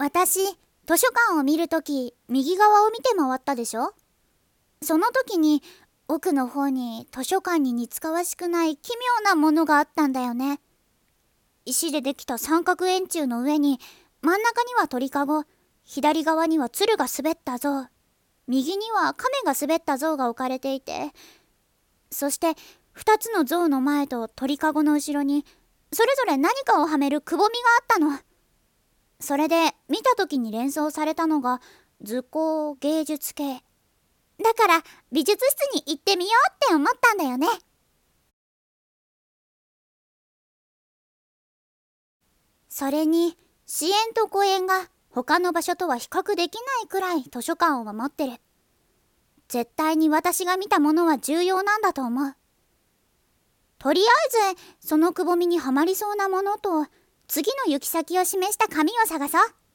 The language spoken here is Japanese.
私、図書館を見るとき、右側を見て回ったでしょ。その時に、奥の方に図書館に似つかわしくない奇妙なものがあったんだよね。石でできた三角円柱の上に、真ん中には鳥かご、左側には鶴が滑った像、右には亀が滑った像が置かれていて、そして2つの像の前と鳥かごの後ろに、それぞれ何かをはめるくぼみがあったの。それで見た時に連想されたのが図工芸術系。だから美術室に行ってみようって思ったんだよね。それに支援と公園が他の場所とは比較できないくらい図書館を守ってる。絶対に私が見たものは重要なんだと思う。とりあえずそのくぼみにはまりそうなものと次の行き先を示した紙を探そう。